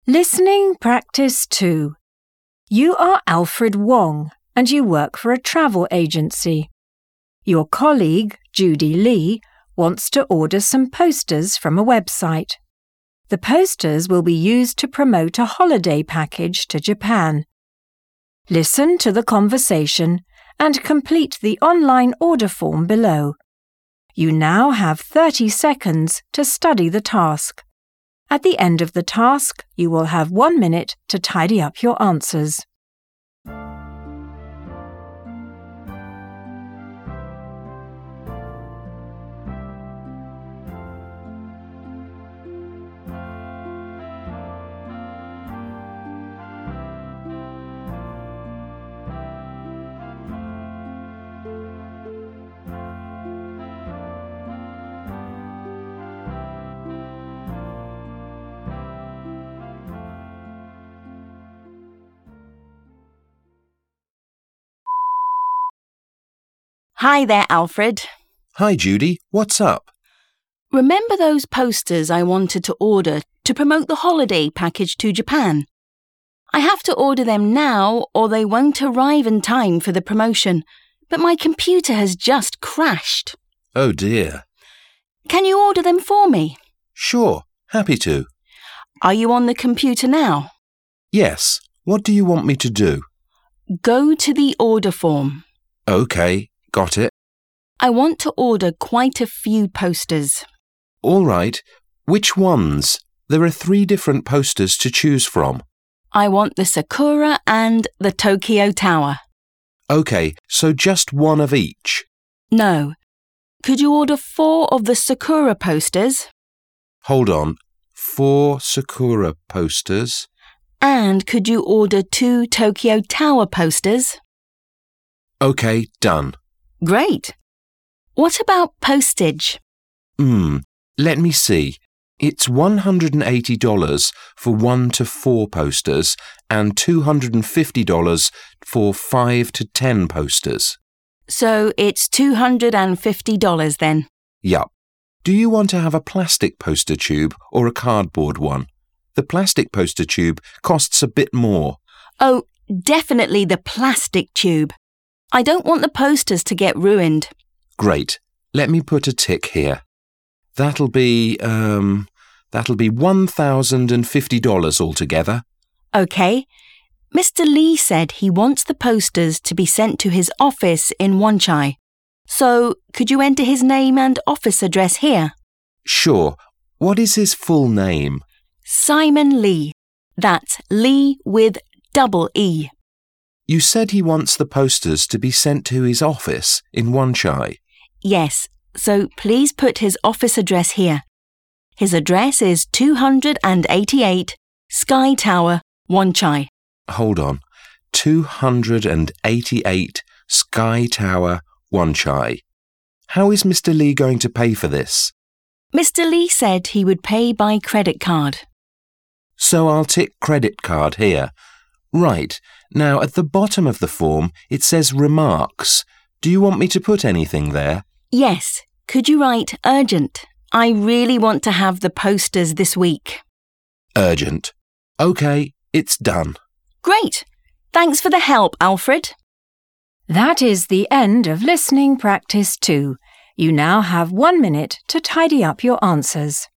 Listening Practice 2. You are Alfred Wong and you work for a travel agency. Your colleague, Judy Lee, wants to order some posters from a website. The posters will be used to promote a holiday package to Japan. Listen to the conversation and complete the online order form below. You now have 30 seconds to study the task. At the end of the task, you will have 1 minute to tidy up your answers. Hi there, Alfred. Hi, Judy. What's up? Remember those posters I wanted to order to promote the holiday package to Japan? I have to order them now or they won't arrive in time for the promotion, but my computer has just crashed. Oh dear. Can you order them for me? Sure, happy to. Are you on the computer now? Yes. What do you want me to do? Go to the order form. OK, got it. I want to order quite a few posters. All right. Which ones? There are 3 different posters to choose from. I want the Sakura and the Tokyo Tower. OK, so just one of each. No. Could you order 4 of the Sakura posters? Hold on. 4 Sakura posters. And could you order 2 Tokyo Tower posters? OK, done. Great. What about postage? Let me see. It's $180 for 1 to 4 posters and $250 for 5 to 10 posters. So it's $250 then? Yup. Do you want to have a plastic poster tube or a cardboard one? The plastic poster tube costs a bit more. Oh, definitely the plastic tube. I don't want the posters to get ruined. Great. Let me put a tick here. That'll be $1,050 altogether. OK. Mr. Lee said he wants the posters to be sent to his office in Wonchai. So, could you enter his name and office address here? Sure. What is his full name? Simon Lee. That's Lee with double E. You said he wants the posters to be sent to his office in Wonchai. Yes, so please put his office address here. His address is 288 Sky Tower, Wonchai. Hold on. 288 Sky Tower, Wonchai. How is Mr. Lee going to pay for this? Mr. Lee said he would pay by credit card. So I'll tick credit card here. Right. Now, at the bottom of the form, it says remarks. Do you want me to put anything there? Yes. Could you write urgent? I really want to have the posters this week. Urgent. OK, it's done. Great. Thanks for the help, Alfred. That is the end of Listening Practice 2. You now have 1 minute to tidy up your answers.